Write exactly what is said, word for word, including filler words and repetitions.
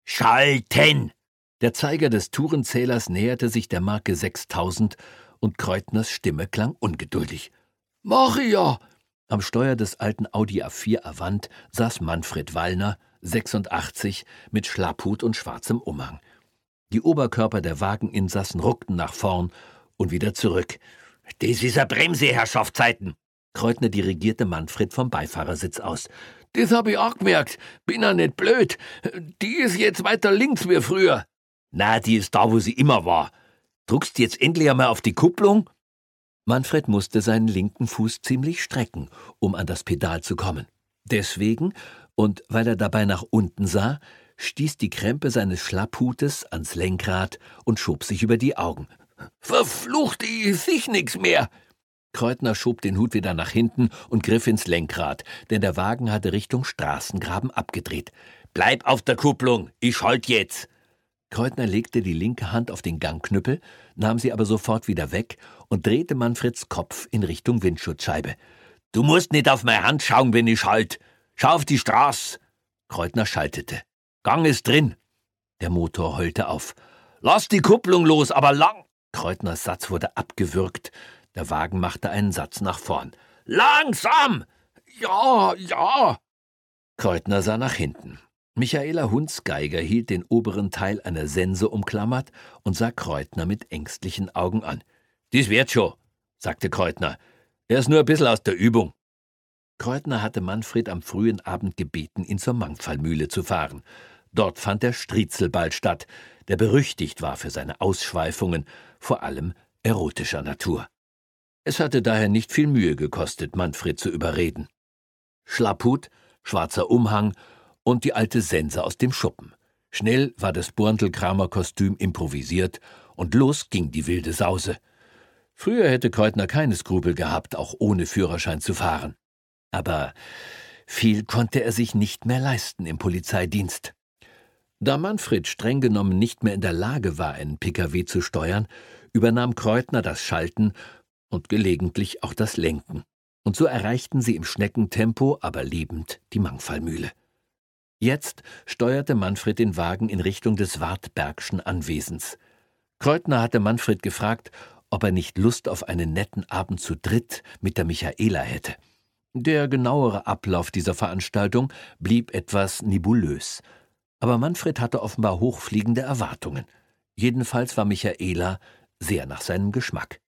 Schalten! Der Zeiger des Tourenzählers näherte sich der Marke sechstausend und Kreuthners Stimme klang ungeduldig. »Mach ich ja!« Am Steuer des alten Audi A vier Avant saß Manfred Wallner, sechsundachtzig, mit Schlapphut und schwarzem Umhang. Die Oberkörper der Wageninsassen ruckten nach vorn und wieder zurück. »Das ist eine Bremse, Herrschaftszeiten!« Kreutner dirigierte Manfred vom Beifahrersitz aus. »Das hab ich auch gemerkt. Bin ja nicht blöd. Die ist jetzt weiter links wie früher.« »Na, die ist da, wo sie immer war. Druckst jetzt endlich einmal auf die Kupplung?« Manfred musste seinen linken Fuß ziemlich strecken, um an das Pedal zu kommen. Deswegen, und weil er dabei nach unten sah, stieß die Krempe seines Schlapphutes ans Lenkrad und schob sich über die Augen. »Verflucht, ich sehe nix mehr!« Kreutner schob den Hut wieder nach hinten und griff ins Lenkrad, denn der Wagen hatte Richtung Straßengraben abgedreht. »Bleib auf der Kupplung, ich schalt jetzt!« Kreutner legte die linke Hand auf den Gangknüppel, nahm sie aber sofort wieder weg und drehte Manfreds Kopf in Richtung Windschutzscheibe. »Du musst nicht auf meine Hand schauen, wenn ich schalt. Schau auf die Straße!« Kreutner schaltete. »Gang ist drin!« Der Motor heulte auf. »Lass die Kupplung los, aber lang!« Kreutners Satz wurde abgewürgt. Der Wagen machte einen Satz nach vorn. »Langsam!« »Ja, ja!« Kreutner sah nach hinten. Michaela Hundsgeiger hielt den oberen Teil einer Sense umklammert und sah Kreutner mit ängstlichen Augen an. »Dies wird schon«, sagte Kreutner. »Er ist nur ein bisschen aus der Übung.« Kreutner hatte Manfred am frühen Abend gebeten, ihn zur Mangfallmühle zu fahren. Dort fand der Striezelball statt, der berüchtigt war für seine Ausschweifungen, vor allem erotischer Natur. Es hatte daher nicht viel Mühe gekostet, Manfred zu überreden. Schlapphut, schwarzer Umhang und die alte Sense aus dem Schuppen. Schnell war das Borntelkramer-Kostüm improvisiert und los ging die wilde Sause. Früher hätte Kreutner keine Skrupel gehabt, auch ohne Führerschein zu fahren. Aber viel konnte er sich nicht mehr leisten im Polizeidienst. Da Manfred streng genommen nicht mehr in der Lage war, einen Pkw zu steuern, übernahm Kreutner das Schalten und gelegentlich auch das Lenken. Und so erreichten sie im Schneckentempo, aber liebend, die Mangfallmühle. Jetzt steuerte Manfred den Wagen in Richtung des Wartbergschen Anwesens. Kreutner hatte Manfred gefragt, ob er nicht Lust auf einen netten Abend zu dritt mit der Michaela hätte. Der genauere Ablauf dieser Veranstaltung blieb etwas nebulös. Aber Manfred hatte offenbar hochfliegende Erwartungen. Jedenfalls war Michaela sehr nach seinem Geschmack.